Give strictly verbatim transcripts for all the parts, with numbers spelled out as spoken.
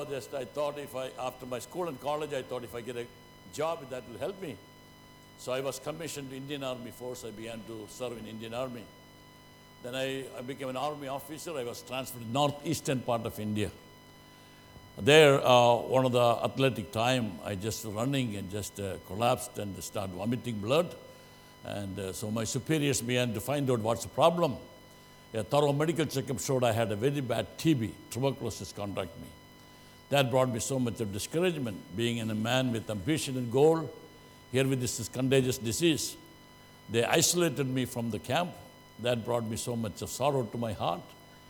Just I thought if I, after my school and college, I thought if I get a job, that will help me. So I was commissioned to Indian Army Force. I began to serve in Indian Army. Then I, I became an army officer. I was transferred to northeastern part of India. There, uh, one of the athletic time, I just running and just uh, collapsed and started vomiting blood. And uh, so my superiors began to find out what's the problem. A thorough medical checkup showed I had a very bad T B, tuberculosis contact me. That brought me so much of discouragement, being in a man with ambition and goal, here with this contagious disease. They isolated me from the camp. That brought me so much of sorrow to my heart,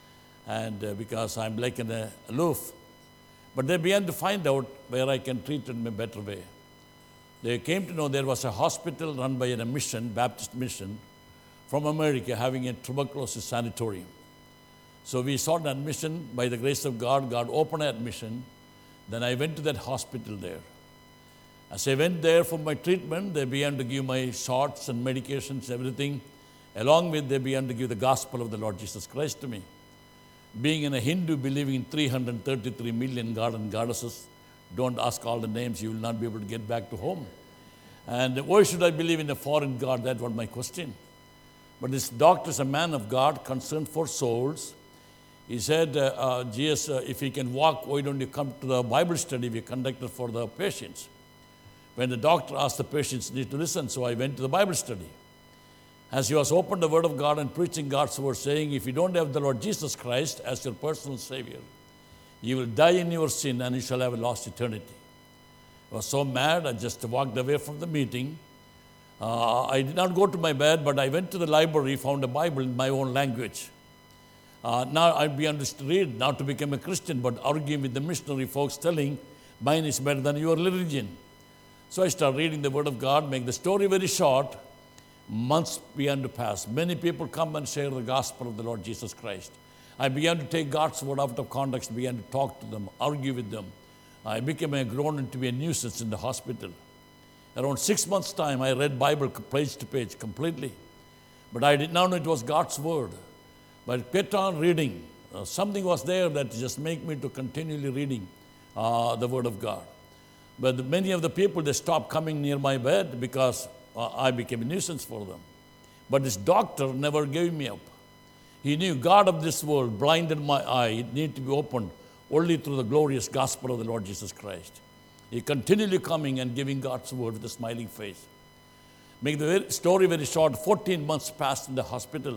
and uh, because I'm like an uh, aloof. But they began to find out where I can treat it in a better way. They came to know there was a hospital run by a mission, Baptist mission, from America, having a tuberculosis sanatorium. So we sought admission. By the grace of God, God opened admission. Then I went to that hospital there. As I went there for my treatment, they began to give my shots and medications, everything. Along with, they began to give the gospel of the Lord Jesus Christ to me. Being in a Hindu, believing in three hundred thirty-three million god and goddesses, don't ask all the names, you will not be able to get back to home. And why should I believe in a foreign god? That was my question. But this doctor is a man of God, concerned for souls. He said, uh, uh, G S, uh, if he can walk, why don't you come to the Bible study we conducted for the patients? When the doctor asked, the patients need to listen, so I went to the Bible study. As he was opened the Word of God and preaching God's Word, saying, if you don't have the Lord Jesus Christ as your personal Savior, you will die in your sin and you shall have a lost eternity. I was so mad, I just walked away from the meeting. Uh, I did not go to my bed, but I went to the library, found a Bible in my own language. Uh, now I began to read, not to become a Christian, but arguing with the missionary folks, telling, mine is better than your religion. So I started reading the Word of God. Make the story very short, months began to pass. Many people come and share the gospel of the Lord Jesus Christ. I began to take God's Word out of context, began to talk to them, argue with them. I became a grown into be a nuisance in the hospital. Around six months' time, I read Bible page to page completely. But I did not know it was God's Word. But I kept on reading. Uh, something was there that just made me to continually reading uh, the Word of God. But the, many of the people, they stopped coming near my bed because uh, I became a nuisance for them. But this doctor never gave me up. He knew God of this world blinded my eye. It needed to be opened only through the glorious gospel of the Lord Jesus Christ. He continually coming and giving God's Word with a smiling face. Make the story very short, fourteen months passed in the hospital.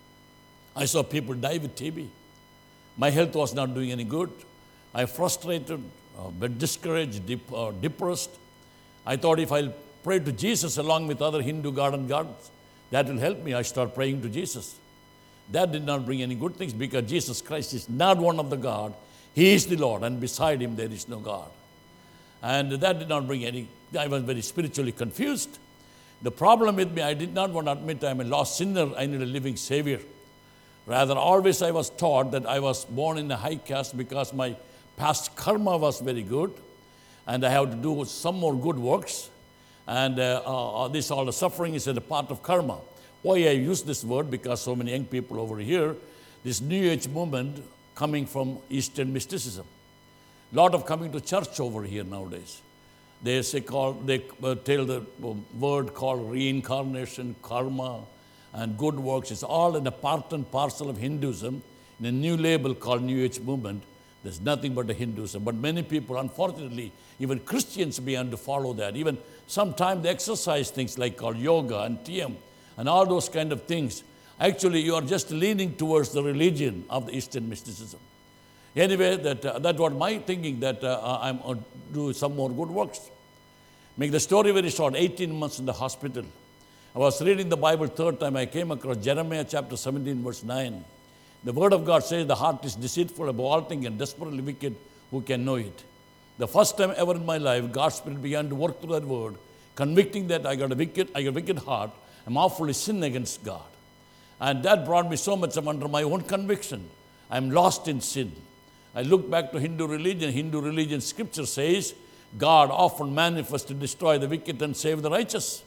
I saw people die with T B. My health was not doing any good. I frustrated, uh, but discouraged, dep- uh, depressed. I thought if I'll pray to Jesus along with other Hindu god and gods, that will help me. I started praying to Jesus. That did not bring any good things because Jesus Christ is not one of the God. He is the Lord, and beside Him there is no God. And that did not bring any, I was very spiritually confused. The problem with me, I did not want to admit I'm a lost sinner. I need a living Savior. Rather, always I was taught that I was born in a high caste because my past karma was very good, and I have to do some more good works. And uh, uh, this all the suffering is a part of karma. Why I use this word? Because so many young people over here, this New Age movement coming from Eastern mysticism. A lot of coming to church over here nowadays. They say call, they uh, tell the word called reincarnation, karma, and good works. It's all in a part and parcel of Hinduism, in a new label called New Age movement. There's nothing but a Hinduism. But many people, unfortunately, even Christians began to follow that. Even sometimes they exercise things like called yoga and T M and all those kind of things. Actually, you are just leaning towards the religion of the Eastern mysticism. Anyway, that, uh, that's what my thinking, that uh, I'm uh, do some more good works. Make the story very short, eighteen months in the hospital. I was reading the Bible third time. I came across Jeremiah chapter seventeen, verse nine. The Word of God says the heart is deceitful above all things and desperately wicked. Who can know it? The first time ever in my life, God's Spirit began to work through that word, convicting that I got a wicked, I got a wicked heart. I'm awfully sin against God. And that brought me so much I'm under my own conviction. I'm lost in sin. I look back to Hindu religion. Hindu religion scripture says, God often manifests to destroy the wicked and save the righteous.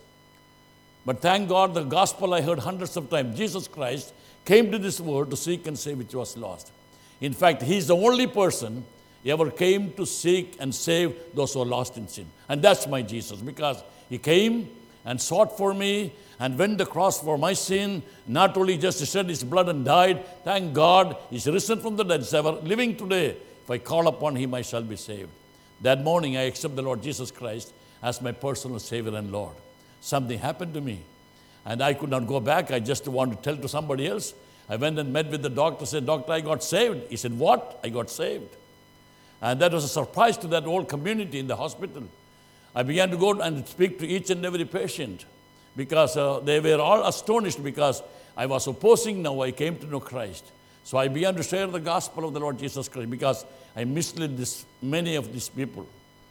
But thank God, the gospel I heard hundreds of times. Jesus Christ came to this world to seek and save which was lost. In fact, He is the only person He ever came to seek and save those who are lost in sin. And that's my Jesus, because he came and sought for me and went the cross for my sin. Not only just shed his blood and died, thank God, he's risen from the dead, he's ever living today. If I call upon him, I shall be saved. That morning, I accept the Lord Jesus Christ as my personal Savior and Lord. Something happened to me, and I could not go back. I just wanted to tell to somebody else. I went and met with the doctor, said, Doctor, I got saved. He said, what? I got saved. And that was a surprise to that whole community in the hospital. I began to go and speak to each and every patient, because uh, they were all astonished, because I was opposing. Now I came to know Christ. So I began to share the gospel of the Lord Jesus Christ, because I misled this, many of these people.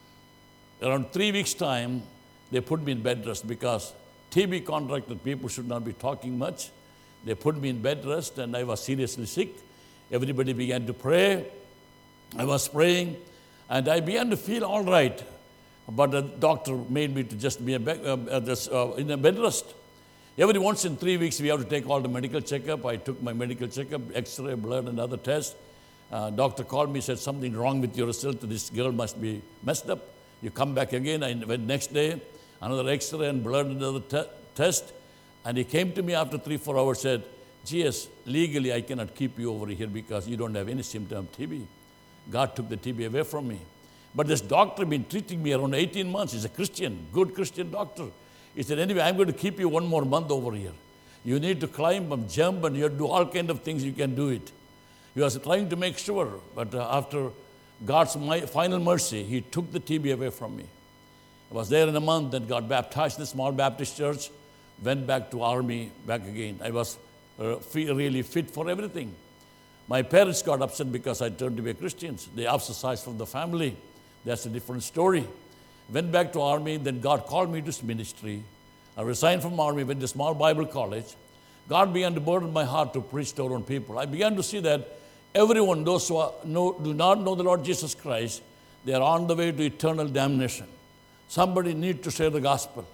Around three weeks' time, they put me in bed rest, because T B contracted people should not be talking much. They put me in bed rest, and I was seriously sick. Everybody began to pray. I was praying, and I began to feel all right. But the doctor made me to just be a bed, uh, this, uh, in a bed rest. Every once in three weeks, we have to take all the medical checkup. I took my medical checkup, X-ray, blood, and other tests. Uh, doctor called me, said, something wrong with your result. This girl must be messed up. You come back again. I went next day, another X-ray and blood and another te- test. And he came to me after three, four hours, said, G S, legally I cannot keep you over here because you don't have any symptom of T B. God took the T B away from me. But this doctor had been treating me around eighteen months. He's a Christian, good Christian doctor. He said, anyway, I'm going to keep you one more month over here. You need to climb and jump, and you have to do all kinds of things. You can do it. He was trying to make sure, but uh, after God's my, final mercy, he took the T B away from me. I was there in a month and got baptized in a small Baptist church, went back to army, back again. I was uh, really fit for everything. My parents got upset because I turned to be a Christian. They ostracized from the family. That's a different story. Went back to army, then God called me to this ministry. I resigned from army, went to small Bible college. God began to burden my heart to preach to our own people. I began to see that everyone, those who are, know, do not know the Lord Jesus Christ, they are on the way to eternal damnation. Somebody needs to share the gospel.